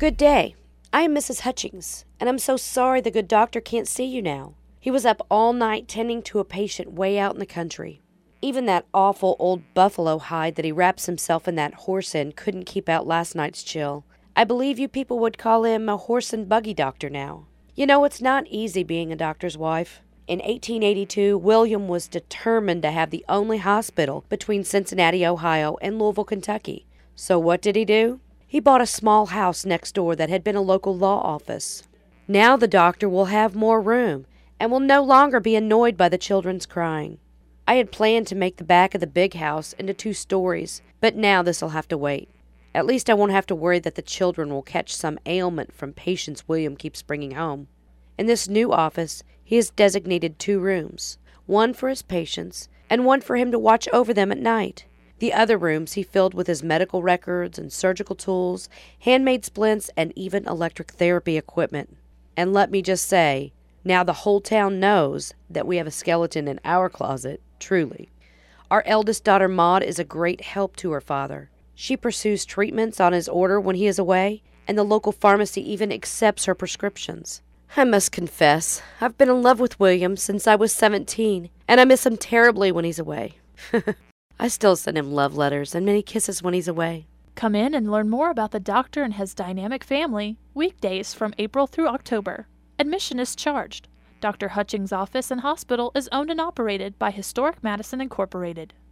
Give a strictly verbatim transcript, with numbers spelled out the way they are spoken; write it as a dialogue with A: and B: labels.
A: Good day. I am Missus Hutchings, and I'm so sorry the good doctor can't see you now. He was up all night tending to a patient way out in the country. Even that awful old buffalo hide that he wraps himself in that horse in couldn't keep out last night's chill. I believe you people would call him a horse and buggy doctor now. You know, it's not easy being a doctor's wife. In eighteen eighty-two, William was determined to have the only hospital between Cincinnati, Ohio, and Louisville, Kentucky. So what did he do? He bought a small house next door that had been a local law office. Now the doctor will have more room and will no longer be annoyed by the children's crying. I had planned to make the back of the big house into two stories, but now this'll have to wait. At least I won't have to worry that the children will catch some ailment from patients William keeps bringing home. In this new office, he has designated two rooms, one for his patients and one for him to watch over them at night. The other rooms he filled with his medical records and surgical tools, handmade splints, and even electric therapy equipment. And let me just say, now the whole town knows that we have a skeleton in our closet, truly. Our eldest daughter, Maud, is a great help to her father. She pursues treatments on his order when he is away, and the local pharmacy even accepts her prescriptions. I must confess, I've been in love with William since I was seventeen, and I miss him terribly when he's away. I still send him love letters and many kisses when he's away.
B: Come in and learn more about the doctor and his dynamic family, weekdays from April through October. Admission is charged. Doctor Hutchings' office and hospital is owned and operated by Historic Madison Incorporated.